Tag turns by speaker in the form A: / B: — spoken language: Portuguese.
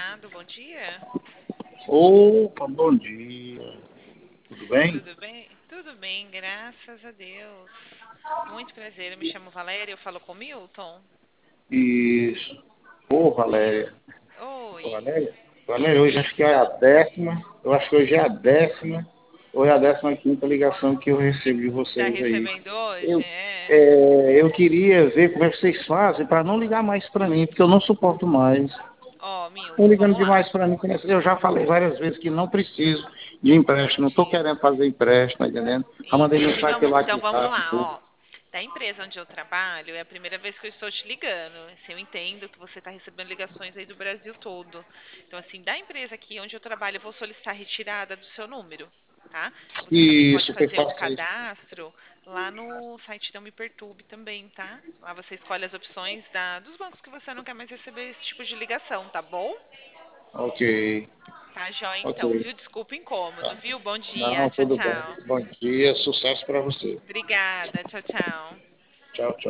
A: Machado, bom dia.
B: Opa, bom dia. Tudo bem?
A: Tudo bem? Tudo bem, graças a Deus. Muito prazer, eu me chamo Valéria, eu falo com Milton.
B: Isso. Ô, Valéria. Ô,
A: Oi.
B: Valéria. Valéria, hoje acho que é a décima. Eu acho que hoje é a décima. Ou é a 15ª ligação que eu recebo de
A: Tá
B: vocês aí.
A: recebendo hoje?
B: Eu,
A: É.
B: eu queria ver como é que vocês fazem para não ligar mais para mim, porque eu não suporto mais.
A: Ó,
B: Estão
A: Milton,
B: ligando
A: vamos lá.
B: demais para mim. Eu já falei várias vezes que não preciso de empréstimo. Não estou
A: Entendi.
B: querendo fazer empréstimo, tá entendendo? Já mandei
A: Entendi.
B: mensagem pelo
A: Então vamos
B: WhatsApp e
A: lá,
B: tudo.
A: ó. Da empresa onde eu trabalho, é a primeira vez que eu estou te ligando. Assim, eu entendo que você está recebendo ligações aí do Brasil todo. Então, assim, da empresa aqui onde eu trabalho, eu vou solicitar a retirada do seu número, tá? Você também pode
B: Isso, foi
A: fazer um
B: fácil isso.
A: cadastro lá no site da Me Perturbe também, tá? Lá você escolhe as opções dos bancos que você não quer mais receber esse tipo de ligação, tá bom?
B: Ok,
A: Tá, joia
B: ok.
A: então, viu? Desculpa o incômodo,
B: Tá.
A: viu? Bom dia.
B: Não,
A: Tchau,
B: tudo bem.
A: tchau.
B: Bom dia, sucesso para você.
A: Obrigada. Tchau, tchau.
B: Tchau, tchau.